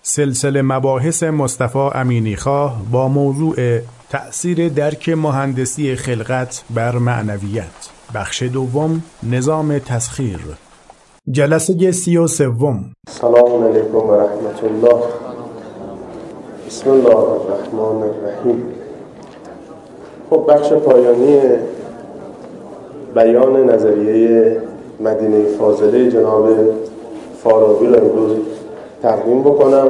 سلسله مباحث مصطفی امینی‌خواه با موضوع تأثیر درک مهندسی خلقت بر معنویت، بخش دوم، نظام تسخیر، جلسه 33. سلام علیکم و رحمت الله. بسم الله الرحمن الرحیم. خب بخش پایانی بیان نظریه مدینه فاضله جناب فارابی را امروز تقدیم بکنم.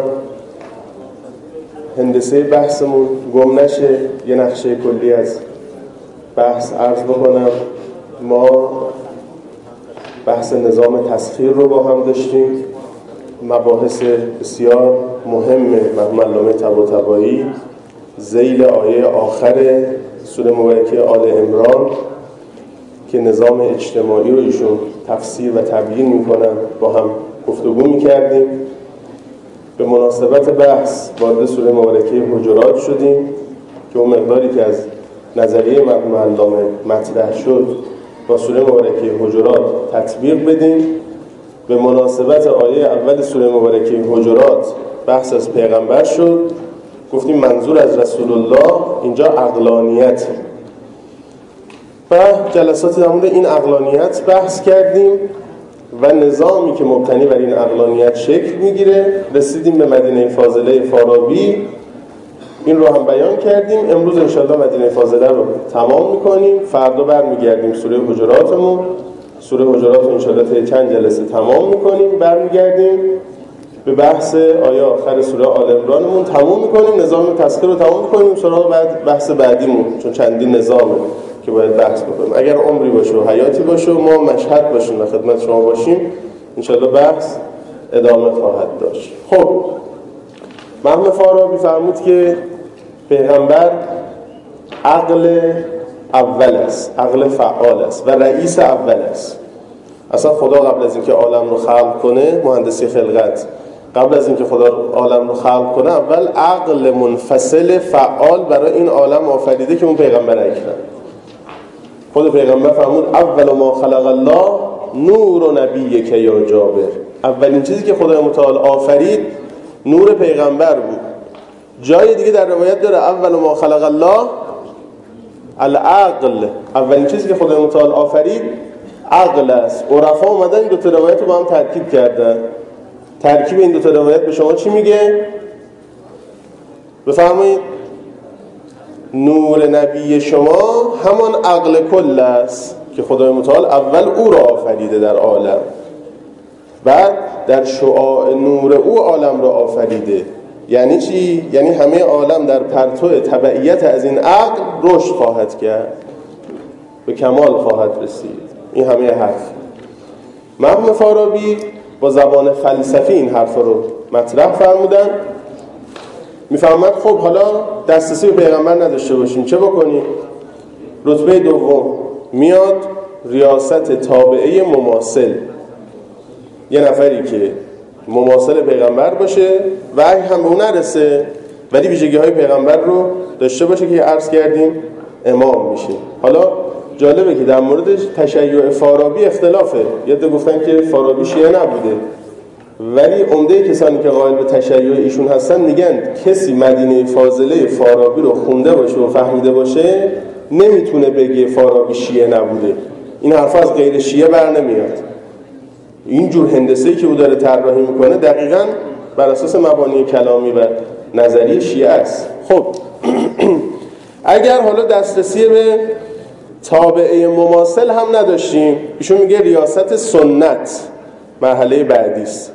هندسه بحثمون گم نشه، یه نقشه کلی از بحث عرض بکنم. ما بحث نظام تسخیر رو با هم داشتیم، مباحث بسیار مهم مرحوم علامه طباطبایی ذیل آیه آخر سوره مبارکه آل عمران که نظام اجتماعی رو ایشون تفسیر و تبیین میکنن با هم گفتگو میکردیم. به مناسبت بحث وارد سوره مبارکه حجرات شدیم که اون مقداری که از نظریه مرحوم علامه مطرح شد با سوره مبارکه حجرات تطبیق بدیم. به مناسبت آیه اول سوره مبارکه حجرات بحث از پیغمبر شد، گفتیم منظور از رسول الله اینجا عقلانیت و جلسات در مورد این عقلانیت بحث کردیم و نظامی که مبتنی بر این عقلانیت شکل میگیره. رسیدیم به مدینه فاضله فارابی، این رو هم بیان کردیم. امروز انشاءالله مدینه فاضله رو تمام میکنیم، فردا برمیگردیم سوره حجراتمون. سوره حجرات رو انشاءالله تا چند جلسه تمام میکنیم، برمیگردیم به بحث آیه آخر سوره آل عمرانمون تمام میکنیم، نظام تسخیر رو تمام میکنیم، سراغ بعد بحث بعدیمون، چون چندین نظامه که باید بحث بکنیم. اگر عمری باشه و حیاتی باشه و ما مشهد باشیم و خدمت شما باشیم، انشاءالله بحث ادامه خواهد داشت. خب مرحوم فارابی فرمود که پیغمبر عقل اول است، عقل فعال است و رئیس اول است. اصلا خدا قبل از اینکه عالم رو خلق کنه، مهندسی خلقت، قبل از اینکه خدا عالم رو خلق کنه اول عقل منفصل فعال برای این عالم آفریده که اون پیغمبر اکرم. خود پیغمبر فرمود اول ما خلق الله نور نبیک یا جابر. اولین چیزی که خدای متعال آفرید نور پیغمبر بود. جای دیگه در روایت داره اول ما خلق الله العقل، اولین چیزی که خدای متعال آفرید عقل است. عرفا اومدن این دو تا روایت رو با هم ترکیب کردن. ترکیب این دو تا روایت به شما چی میگه؟ بفرمایید. نور نبی شما همان عقل کل است که خدای متعال اول او را آفریده در عالم، بعد در شعاع نور او عالم را آفریده. یعنی چی؟ یعنی همه عالم در پرتو تبعیت از این عقل رشد خواهد کرد، به کمال خواهد رسید. این همه حرف. مرحوم فارابی با زبان فلسفی این حرف رو مطرح فرمودن. میفهمد خب حالا دسترسی به پیغمبر نداشته باشیم چه بکنیم؟ رتبه دوم میاد ریاست تابعه مماثل، یه نفری که مماثل پیغمبر باشه، وحی هم به اون نرسه ولی ویژگی های پیغمبر رو داشته باشه که عرض کردیم امام میشه. حالا جالبه که در مورد تشیع فارابی اختلافه. یه عده گفتن که فارابی شیعه نبوده، ولی عمده کسانی که قائل به تشیع ایشون هستن میگن کسی مدینه فاضله فارابی رو خونده باشه و فهمیده باشه نمیتونه بگه فارابی شیعه نبوده. این حرفا از غیر شیعه بر نمیاد. این جور هندسه‌ای که او داره طراحی میکنه دقیقاً بر اساس مبانی کلامی و نظری شیعه است. خب اگر حالا دسترسی به تابعه مماثل هم نداشتیم، ایشون میگه ریاست سنت مرحله بعدی است.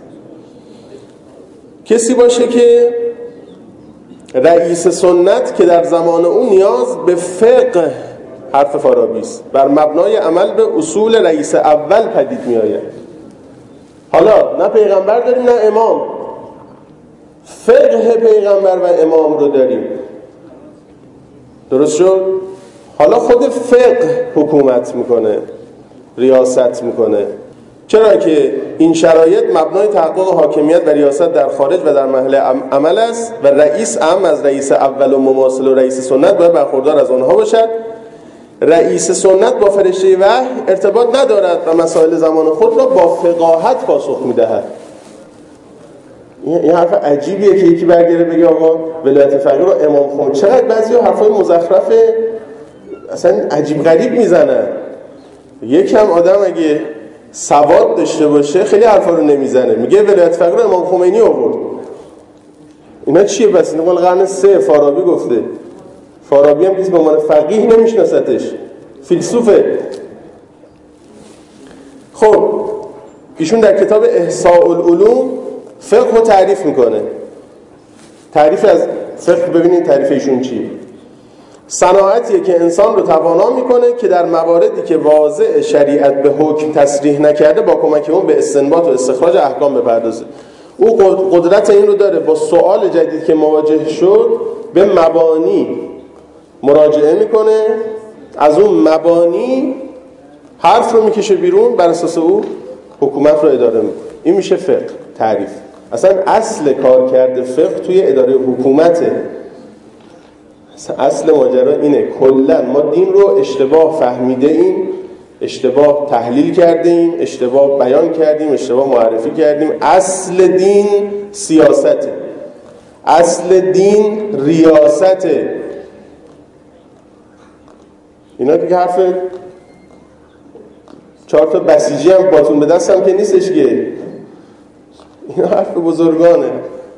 کسی باشه که رئیس سنت که در زمان اون نیاز به فقه، حرف فارابی است، بر مبنای عمل به اصول رئیس اول پدید می آید. حالا نه پیغمبر داریم نه امام، فقه پیغمبر و امام رو داریم. درست شد؟ حالا خود فقه حکومت میکنه، ریاست میکنه. چرا که این شرایط مبنای تحقق حاکمیت و ریاست در خارج و در محل عمل است و رئیس اهم از رئیس اول و مماثل و رئیس سنت باید برخوردار از آنها باشد. رئیس سنت با فرشته وحی ارتباط ندارد و مسائل زمان خود را با فقاهت پاسخ میدهد. این حرف عجیبیه که یکی برگره بگه آقا ولایت فقیه رو امام خمینی. چقدر بعضیا حرفای مزخرف اصلا عجیب غریب میزنن. یکم آدم اگه سواد داشته باشه خیلی حرفا رو نمیزنه. میگه ولایت فقیه رو امام خمینی آورد. اینا چیه بس؟ این قول قرن 3 فارابی گفته. فارابی هم کسی به عنوان فقیه نمیشناستش، فیلسوفه. خب ایشون در کتاب احصاء العلوم فقه رو تعریف میکنه. تعریف از فقه ببینید تعریف ایشون چیه. صناعتیه که انسان رو توانا میکنه که در مواردی که واضع شریعت به حکم تصریح نکرده با کمک اون به استنباط و استخراج احکام بپردازه. او قدرت این رو داره با سوال جدید که مواجه شد به مبانی مراجعه میکنه، از اون مبانی حرف رو میکشه بیرون، بر اساس او حکومت رو اداره میکنه. این میشه فقه. تعریف اصلا اصل کار کرده فقه توی اداره حکومته. اصل ماجرا اینه کلا ما دین رو اشتباه فهمیده ایم، اشتباه تحلیل کرده ایم، اشتباه بیان کردیم، اشتباه معرفی کردیم. اصل دین سیاسته، اصل دین ریاسته. اینا دیگه حرف 4 تا بسیجی هم باتون به دستم که نیستش که، اینا حرف بزرگانه.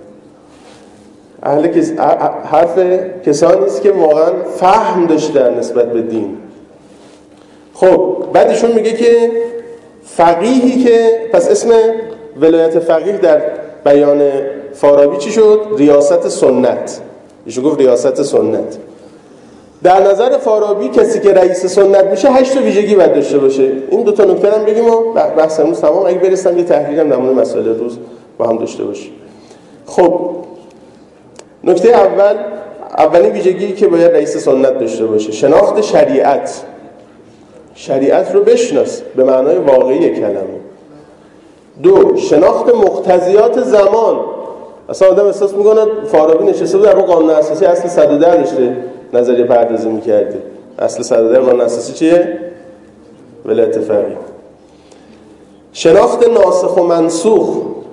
حرف کسانی است که واقعا فهم داشتن نسبت به دین. خب بعدشون میگه که فقیهی که پس اسم ولایت فقیه در بیان فارابی چی شد؟ ریاست سنت. ایشون گفت ریاست سنت. در نظر فارابی کسی که رئیس سنت میشه 8 تا ویژگی باید داشته باشه. این 2 تا نکته هم بگیم و بحث امروز تمام. اگه برسم یه تحلیل هم در مورد مسائل روز با هم داشته باشیم. خب نکته اولین ویژگی که باید رئیس سنت داشته باشه شناخت شریعت. شریعت رو بشناس به معنای واقعی کلمه. 2 شناخت مقتضیات زمان. اصلا آدم احساس میکنه فارابی نشسته بود در قانون اساسی اصل 110 داشته نظریه پردازی میکرده. اصل 110 قانون اساسی چیه؟ ولایت فقیه. شناخت ناسخ و منسوخ.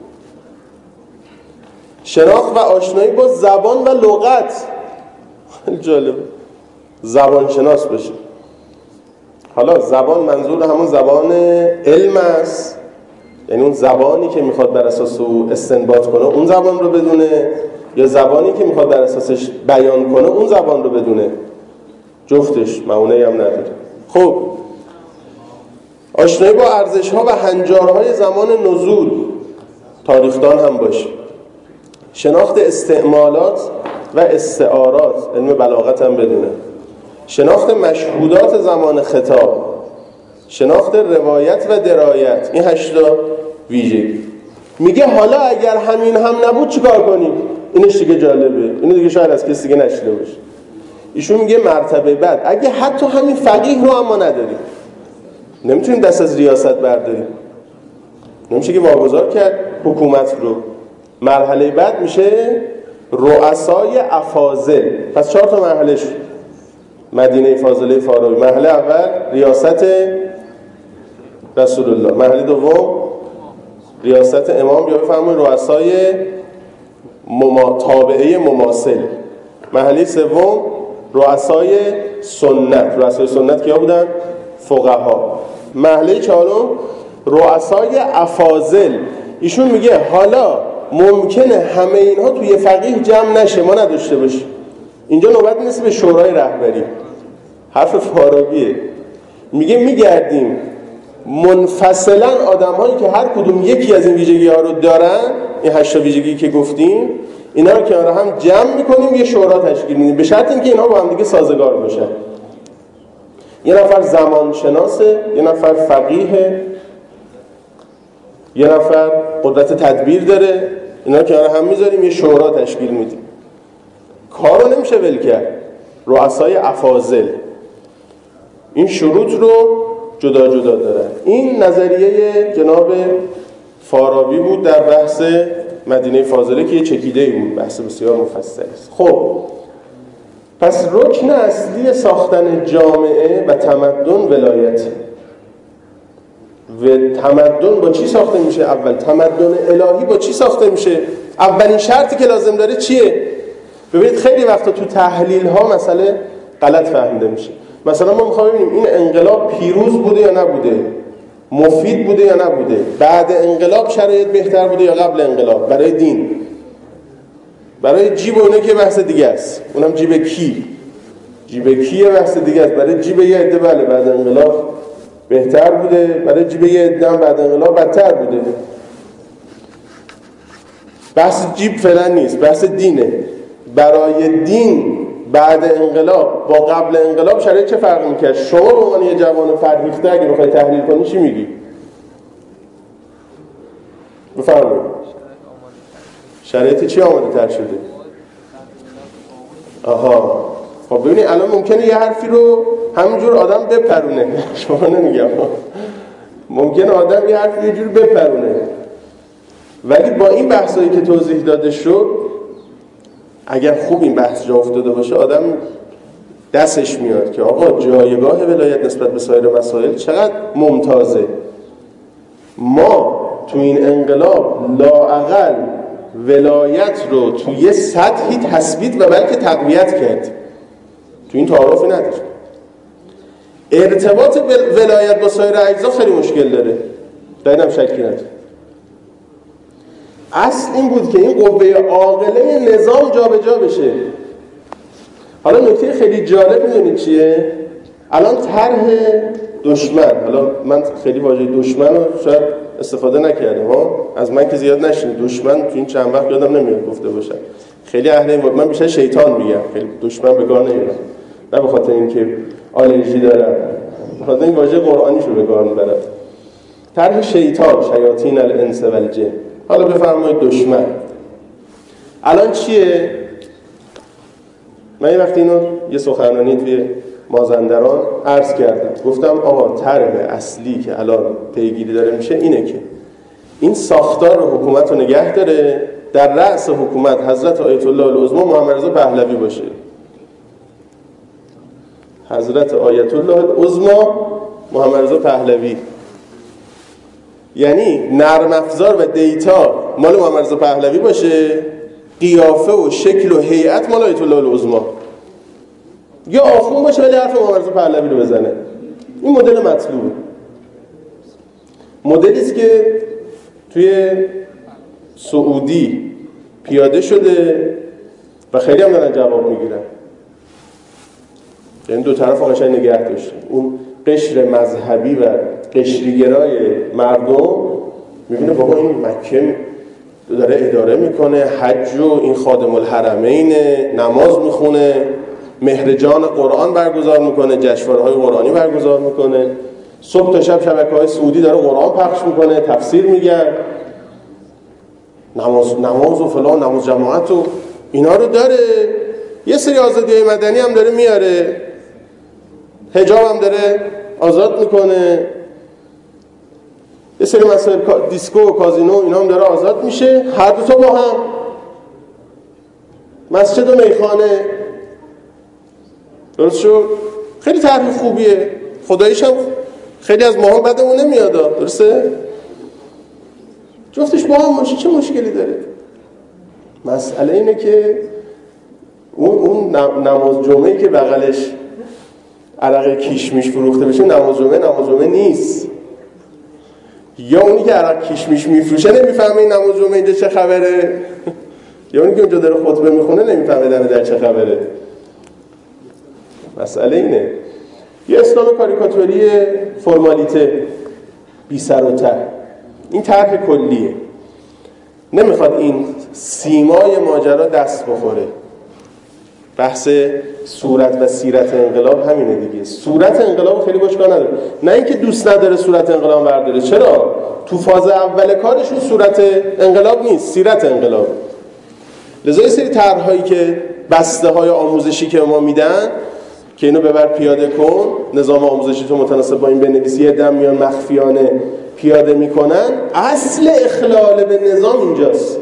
شناخت و آشنایی با زبان و لغت. خیلی جالب. زبان شناس بشه. حالا زبان منظور همون زبان علم است، یعنی اون زبانی که میخواد بر اساس او استنباط کنه اون زبان رو بدونه، یا زبانی که میخواد بر اساسش بیان کنه اون زبان رو بدونه. جفتش معونه‌ای هم نداره. خب آشنایی با ارزش‌ها و هنجارهای زمان نزول، تاریخدان هم باشه. شناخت استعمالات و استعارات، علم بلاغت هم بدونه. شناخت مشهودات زمان خطاب، شناخت روایت و درایت. این 8 تا ویژگی. میگه حالا اگر همین هم نبود چیکار کنیم؟ اینش دیگه جالبه. اینو دیگه شاید از کسی دیگه نشیده باشه. ایشون میگه مرتبه بعد اگه حتی همین فقیه رو اما نداریم، نمیتونیم دست از ریاست برداریم، نمیشه که واگذار کرد حکومت رو. مرحله بعد میشه رؤسای افاضل. پس 4 تا مرحله شد. مدینه فاضله فارابی. مرحله اول ریاست رسول الله. مرحله دوم ریاست امام یا بفرمایید رؤسای تابعه مماثل. مرحله سوم رؤسای سنت. رؤسای سنت کیا بودن؟ فقها. مرحله چهارم رؤسای افاضل. ایشون میگه حالا ممکنه همه اینها توی فقیه جمع نشه، ما نداشته باشیم. اینجا نوبت نیست به شورای رهبری. حرف فارابیه. میگه میگردیم منفصلا آدم‌هایی که هر کدوم یکی از این ویژگی‌ها رو دارن، این 8 تا ویژگی که گفتیم، اینا رو کنار هم جمع می‌کنیم، یه شورا تشکیل میدیم، به شرط اینکه اینها با هم دیگه سازگار باشن. یه نفر زمانشناسه، یه نفر فقیه، یه نفر قدرت تدبیر داره. اینا رو کنار هم میذاریم، یه شورا تشکیل میدیم. کارو نمیشه ول کرد. رؤسای افاضل این شروط رو جدا جدا دارن. این نظریه جناب فارابی بود در بحث مدینه فاضله که یه چکیده‌ای بود، بحث بسیار مفصلی است. خب پس رکن اصلی ساختن جامعه و تمدن ولایت. و تمدن با چی ساخته میشه؟ اول تمدن الهی با چی ساخته میشه؟ اولین شرطی که لازم داره چیه؟ ببینید خیلی وقتا تو تحلیل ها مسئله غلط فهمیده میشه. مثلا ما میخوایم ببینیم این انقلاب پیروز بوده یا نبوده، مفید بوده یا نبوده، بعد انقلاب شرایط بهتر بوده یا قبل انقلاب. برای دین، برای جیب اونه که بحث دیگه است، اونم جیب کیه بحث دیگه است. برای جیب یه عده بله بعد انقلاب بهتر بوده، برای جیب یه عده هم بعد انقلاب بدتر بوده. بحث جیب فعلا نیست، بحث دینه. برای دین بعد انقلاب با قبل انقلاب شرایط چه فرقی میکرد؟ شما به عنوان یه جوان فرهیخته اگه بخوای تحلیل کنی چی میگی؟ بفرمایید. شرایط چی آماده تر شده؟ آها، خب ببینید الان ممکنه یه حرفی رو همینجور آدم بپرونه. شما نمیگم، ممکنه آدم یه حرفی یه جور بپرونه، ولی با این بحثایی که توضیح داده شد اگر خوب این بحث جا افتاده باشه آدم دستش میاد که آقا جایگاه ولایت نسبت به سایر مسائل چقدر ممتازه. ما تو این انقلاب لااقل ولایت رو تو یه سطحی تثبیت و بلکه تقویت کرد، تو این تعارفی نداره. ارتباط ولایت با سایر اجزا خیلی مشکل داره، در اینم شکی نداره. اصل این بود که این قوه عاقله نظام جابجا بشه. حالا نکته خیلی جالب میدونید چیه؟ الان طرح دشمن، حالا من خیلی واژه دشمن رو شاید استفاده نکردم ها، از من که زیاد نشینید، دشمن تو این چند وقت یادم نمیاد گفته باشم. خیلی اهل این بود، من بیشتر شیطان میگم، خیلی دشمن به کار نمیبرم، نه به خاطر اینکه آلرژی دارم، به خاطر این واژه قرآنیشو به کار میبرم. طرح شیطان، شیاطین الانس و الجن. حالا بفرمایید دشمن الان چیه؟ من یه وقتی اینو یه سخنرانی توی مازندران عرض کردم، گفتم آقا طرح اصلی که الان پیگیری داره میشه اینه که این ساختار حکومت رو نگه داره، در رأس حکومت حضرت آیت الله العظمی محمد رضا پهلوی باشه. حضرت آیت الله العظمی محمد رضا پهلوی، یعنی نرم افزار و دیتا مال محمد رضا پهلوی باشه، قیافه و شکل و هیئت مال آیت الله العظمی. یا آخون باشه ولی حرف محمد رضا پهلوی رو بزنه. این مدل مطلوبه. مدلی است که توی سعودی پیاده شده و خیلی هم دارن جواب میگیرن. یعنی دو طرف قشنگ نگه داشته. اون قشر مذهبی و قشریگرای مردم میبینه بابا این مکه داره اداره میکنه، حج و این خادم الحرمین، نماز میخونه، مهرجان قرآن برگزار میکنه، جشنواره‌های قرآنی برگزار میکنه، صبح تا شب شبکه‌های سعودی داره قرآن پخش میکنه، تفسیر میگن، نماز و فلان، نماز جماعت و اینا رو داره. یه سری آزادی‌های مدنی هم داره میاره، حجاب هم داره آزاد میکنه، یه سری مسائل دیسکو و کازینو اینا هم داره آزاد میشه. هر دو تا با هم، مسجد و میخانه. درست شد؟ خیلی طرح خوبیه، خداییش هم خیلی از ماها بدمون نمیاد. درسته؟ جفتش با هم باشه چه مشکلی داره؟ مسئله اینه که اون نماز جمعه‌ای که بغلش عرق کیشمیش فروخته بشه نماز جمعه نیست. یا اونی که عرق کیشمیش میفروشه نمیفهمه این نماز جمعه اینجا چه خبره، یا اونی که اونجا داره خطبه میخونه نمیفهمه در چه خبره. مسئله اینه. یه اسلام کاریکاتوری فرمالیته، بی سر و ته. این طرح کلیه، نمیخواد این سیمای ماجرا دست بخوره. بحث صورت و سیرت انقلاب همینه دیگه. صورت انقلاب خیلی باش کار نداره، نه اینکه دوست نداره صورت انقلاب برداره. چرا؟ تو فاز اول کارشون صورت انقلاب نیست، سیرت انقلاب. لذا یه سری طرح‌هایی که بسته‌های آموزشی که ما میدن که اینو ببر پیاده کن، نظام آموزشی تو متناسب با این بنویسی، یه دم میان مخفیانه پیاده میکنن. اصل اخلال به نظام اینجاست،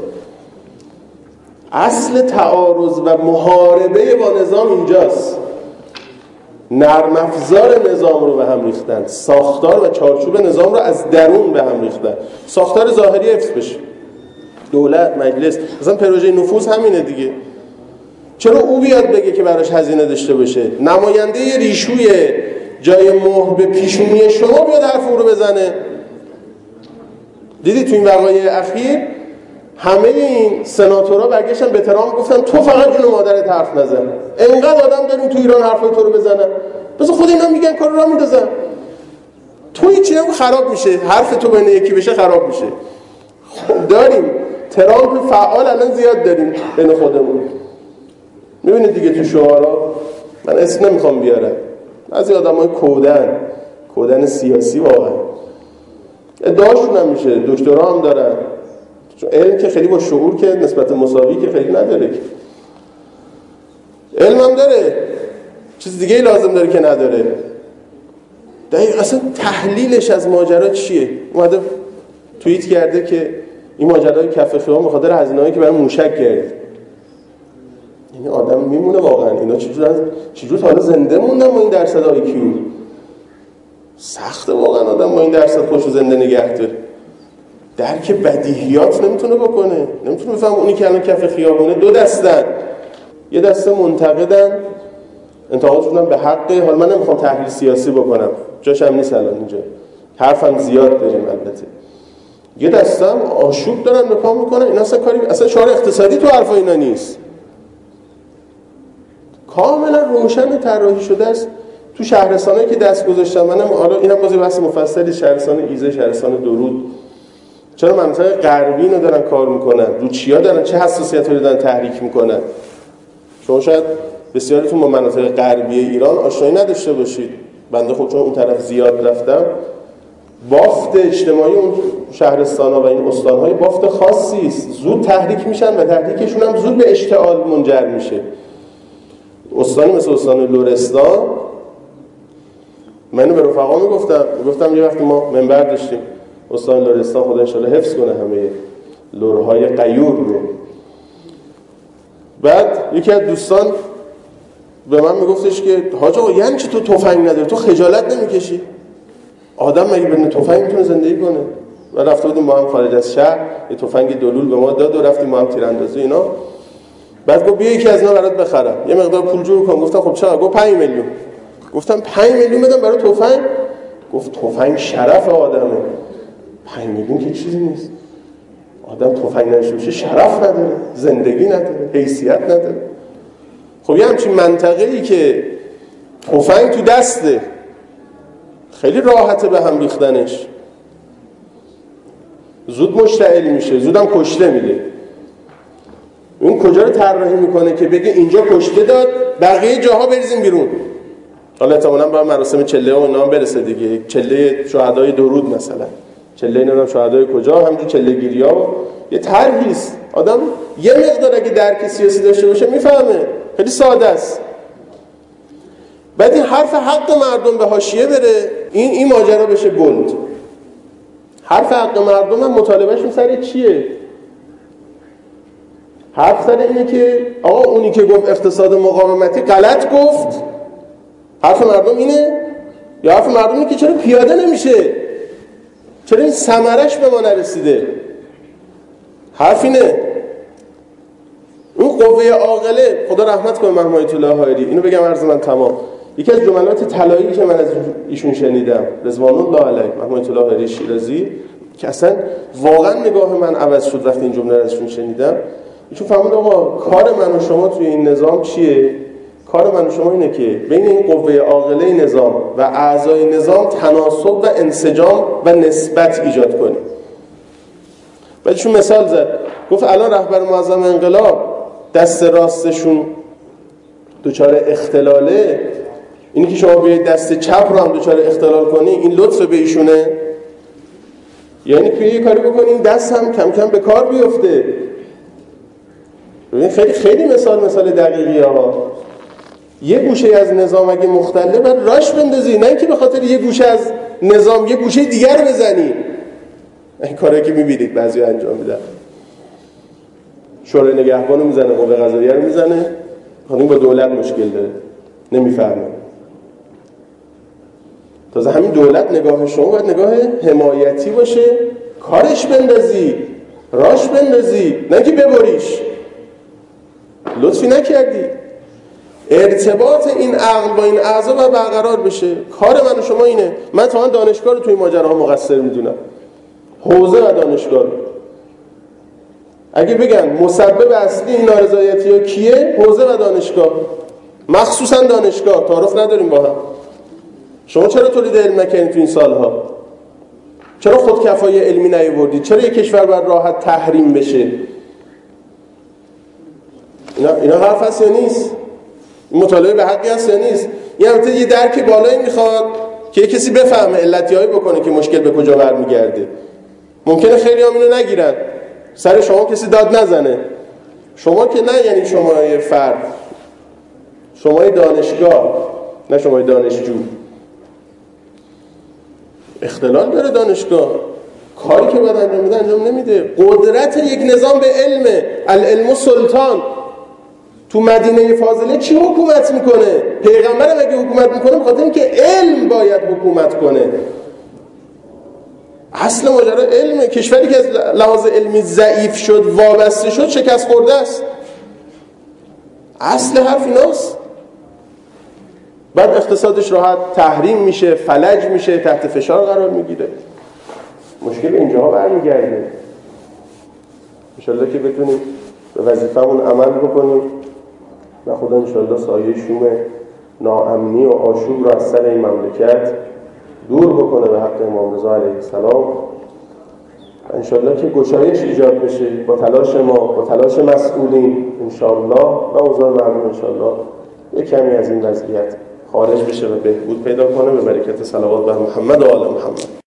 اصل تعارض و محاربه با نظام اینجاست. نرم افزار نظام رو به هم ریختن، ساختار و چارچوب نظام رو از درون به هم ریختن. ساختار ظاهری حفظ بشه، دولت، مجلس، مثلا پروژه نفوذ همینه دیگه. چرا او بیاد بگه که براش هزینه داشته باشه؟ نماینده ریشوی جای مهر به پیشونی شما بیاد حرف او رو بزنه. دیدی تو این وقایع اخیر همه این سناتورها برگشتن به ترامپ گفتن تو فقط جون مادرت حرف نزن. انقدر آدم داریم تو ایران حرفای تو رو بزنن، بس خود اینا میگن کار را میندازن. تو هیچی نگو خراب میشه، حرف تو بین یکی بشه خراب میشه. خب داریم ترامپ فعال الان زیاد داریم بین خودمون. میبینید دیگه تو شعارا، من اسم نمیخوام بیارم، بعضی آدمای کودن سیاسی واقعا ادعاشون هم میشه، دکترا هم دارن، چون علم که خیلی با شعور که نسبت مساوی که خیلی نداره، که علم هم داره، چیز دیگه لازم داره که نداره. دقیق اصلا تحلیلش از ماجرا چیه؟ اومده توییت کرده که این ماجرای کف خیابان به خاطر هزینه‌ای که برای موشک کرد. یعنی آدم میمونه واقعا اینا چجور تا حالا زنده موندن با این درصد IQ؟ سخته واقعا آدم با این درصد خوشو زنده نگه داره. درک بدیهیات نمیتونه بکنه، نمیتونه بفهم اونی که الان کف خیابونه دو دستن، یه دسته منتقدن، انتقادشون به حقه. حالا من نمیخوام تحلیل سیاسی بکنم، جاش هم نیست الان اینجا، حرفم زیاد داریم البته. یه دسته هم آشوب دارن به پا میکنن، این اصلا شعار اقتصادی تو حرفا اینا نیست، کاملا روشن طراحی شده است. تو شهرستانایی که دست گذاشتم منم، حالا اینم باز بحث مفصلی، شهرستان ایزه، شهرستان درود، چرا مناطق غربی اینو دارن کار میکنن، رو چیا دارن، چه حساسیتایی دارن تحریک میکنن. شما شاید بسیاریتون با مناطق غربی ایران آشنایی نداشته باشید، بنده خود چون اون طرف زیاد رفتم، بافت اجتماعی اون شهرستان‌ها و این استان‌های بافت خاصی است، زود تحریک میشن و تحریکشون هم زود به اشتعال منجر میشه. استانی مثل استان لرستان، من به رفقا میگفتم یه وقتی ما منبر داشتیم، استان لرستان خدا انشالله حفظ کنه همه لرهای غیور رو. بعد یکی از دوستان به من میگفتش که حاج آقا یعنی چی تو تفنگ نداری، تو خجالت نمیکشی؟ آدم مگه بدون تفنگ میتونه زندگی کنه؟ و رفته بودیم با هم خارج از شهر، یه تفنگ دلول به ما داد و رفتیم با هم تیراندازی اینا. بعد گفت بیا یکی از اینا برات بخرم، یه مقدار پول جور کن. گفتم خب چقدر؟ گفت 5 میلیون. گفتم 5 میلیون بدم برای تفنگ؟ گفت تفنگ شرف آدمه. 5 میلیون که چیزی نیست. آدم تفنگ نداشته باشه شرف نداره، زندگی نداره، حیثیت نداره. خب یه همچین منطقه‌ای که تفنگ تو دسته، خیلی راحته به هم ریختنش، زود مشتعل میشه، زودم کشته میده. این کجا رو طراحی میکنه که بگه اینجا کشته داد، بقیه جاها بریزیم بیرون؟ حالا احتمالاً با مراسم چله و نام برسه دیگه، چله شهدای درود مثلا، چله نام شهدای کجا، همینجور چله گیریا، یه طرحی است. آدم یه مقدار اگه درک سیاسی داشته باشه میفهمه، خیلی ساده است. بعد این حرف حق مردم به حاشیه بره، این ماجرا بشه بند. حرف حق مردم هم مطالبهشون سر چیه؟ حرف سر اینه که آقا اونی که گفت اقتصاد مقاومتی غلط گفت. حرف مردم اینه؟ یا حرف مردم اینه که چرا پیاده نمیشه؟ چرا این ثمرش به ما نرسیده؟ حرف اینه. اون قوه عاقله، خدا رحمت کنه محمد آیت الله حائری، اینو بگم عرض من تمام. یکی از جملات طلایی که من از ایشون شنیدم، رضوان الله علیه، محمد آیت الله حائری شیرازی، که اصلا واقعا نگاه من عوض شد وقتی این جمله رو ازشون شنیدم. ایشون فهمید آقا کار من و شما توی این نظام چیه؟ کار من و شما اینه که بین این قوه عاقله نظام و اعضای نظام تناسب و انسجام و نسبت ایجاد کنیم. بعدشون مثال زد، گفت الان رهبر معظم انقلاب دست راستشون دچار اختلاله، اینی که شما بیاید دست چپ رو هم دچار اختلال کنی، این لطف به ایشونه؟ یعنی که یه کاری بکنین دست هم کم کم به کار بیفته. ببین خیلی خیلی مثال دقیقی ها. یه گوشه از نظام اگه مختله بعد راش بندازی، نه اینکه به خاطر یه گوشه از نظام یه گوشه دیگر بزنی. این کاری که می‌بینید بعضی انجام میدن. شورای نگهبان رو میزنه، قوه قضاییه رو میزنه، خانم با دولت مشکل داره، نمیفهمه. تازه همین دولت نگاه شما باید نگاه حمایتی باشه، کارش بندازی، راش بندازی، نه که ببریش. لطفی نکردی. ارتباط این عقل با این اعضا باید برقرار بشه. کار من و شما اینه. من تا دانشگاه رو توی ماجراها مقصر میدونم، حوزه و دانشگاه رو. اگه بگن مسبب اصلی این نارضایتی‌ها کیه؟ حوزه و دانشگاه، مخصوصا دانشگاه. تعارف نداریم با هم. شما چرا تولید علم نکردین تو این سالها؟ چرا خودکفایی علمی نیاوردید؟ چرا یک کشور باید راحت تحریم بشه؟ اینا حرف هست یا نیست؟ این مطالعه به حقی هست یا نیست؟ این البته یه درک بالایی میخواد که کسی بفهمه علتیایی بکنه که مشکل به کجا برمیگرده. ممکنه خیلی هم اینو نگیرن، سر شما کسی داد نزنه. شما که نه، یعنی شما یه فرد، شما یه دانشگاه، نه شما یه دانشجو. اختلال داره دانشگاه، کاری که باید انجام میده انجام نمیده. قدرت یک نظام به علمه، العلم سلطان. تو مدینه فاضله چی حکومت میکنه؟ پیغمبر مگه حکومت میکنه؟ بخاطر اینکه علم باید حکومت کنه. اصل ماجرا علمه. کشوری که از لحاظ علمی ضعیف شد، وابسته شد، شکست خورده است. اصل حرف ایناست. بعد اقتصادش راحت تحریم میشه، فلج میشه، تحت فشار قرار میگیره. مشکل اینجاها برمیگرده. انشالله که بتونیم به وظیفمون عمل بکنیم و خدا انشالله سایه شوم ناامنی و آشوب را از سر این مملکت دور بکنه به حق امام رضا علیه السلام. انشالله که گشایش ایجاد بشه با تلاش ما، با تلاش مسئولین انشالله، و اوضاع مردم انشالله یک کمی از این وضعیت خارج بشه و بهبود پیدا کنه به برکت صلوات بر محمد و آل محمد.